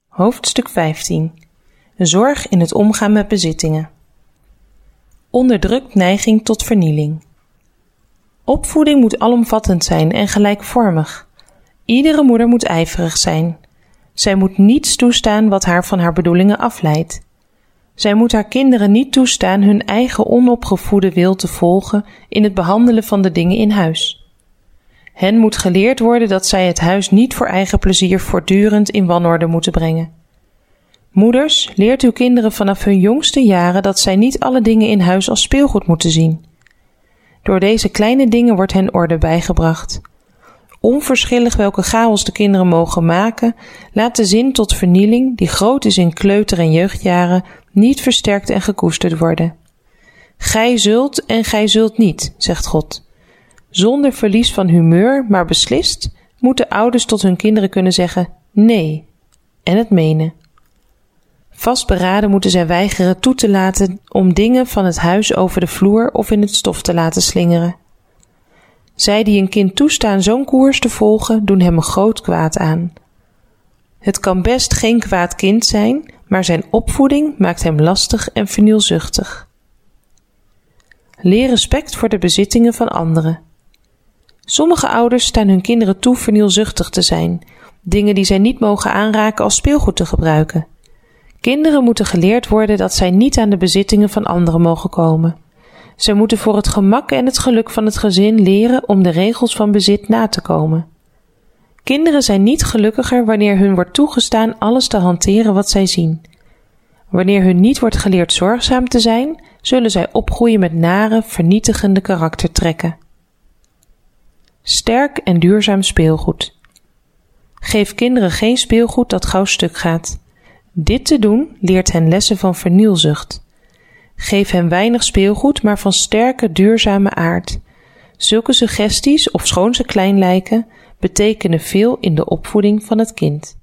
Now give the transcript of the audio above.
Hoofdstuk 15. Zorg in het omgaan met bezittingen. Onderdrukt neiging tot vernieling. Opvoeding moet alomvattend zijn en gelijkvormig. Iedere moeder moet ijverig zijn. Zij moet niets toestaan wat haar van haar bedoelingen afleidt. Zij moet haar kinderen niet toestaan hun eigen onopgevoede wil te volgen in het behandelen van de dingen in huis. Hen moet geleerd worden dat zij het huis niet voor eigen plezier voortdurend in wanorde moeten brengen. Moeders, leert uw kinderen vanaf hun jongste jaren dat zij niet alle dingen in huis als speelgoed moeten zien. Door deze kleine dingen wordt hen orde bijgebracht. Onverschillig welke chaos de kinderen mogen maken, laat de zin tot vernieling, die groot is in kleuter- en jeugdjaren, niet versterkt en gekoesterd worden. Gij zult en gij zult niet, zegt God. Zonder verlies van humeur, maar beslist, moeten ouders tot hun kinderen kunnen zeggen nee en het menen. Vastberaden moeten zij weigeren toe te laten om dingen van het huis over de vloer of in het stof te laten slingeren. Zij die een kind toestaan zo'n koers te volgen, doen hem een groot kwaad aan. Het kan best geen kwaad kind zijn, maar zijn opvoeding maakt hem lastig en vernielzuchtig. Leer respect voor de bezittingen van anderen. Sommige ouders staan hun kinderen toe vernielzuchtig te zijn, dingen die zij niet mogen aanraken als speelgoed te gebruiken. Kinderen moeten geleerd worden dat zij niet aan de bezittingen van anderen mogen komen. Zij moeten voor het gemak en het geluk van het gezin leren om de regels van bezit na te komen. Kinderen zijn niet gelukkiger wanneer hun wordt toegestaan alles te hanteren wat zij zien. Wanneer hun niet wordt geleerd zorgzaam te zijn, zullen zij opgroeien met nare, vernietigende karaktertrekken. Sterk en duurzaam speelgoed. Geef kinderen geen speelgoed dat gauw stuk gaat. Dit te doen leert hen lessen van vernielzucht. Geef hen weinig speelgoed, maar van sterke, duurzame aard. Zulke suggesties, ofschoon ze klein lijken, betekenen veel in de opvoeding van het kind.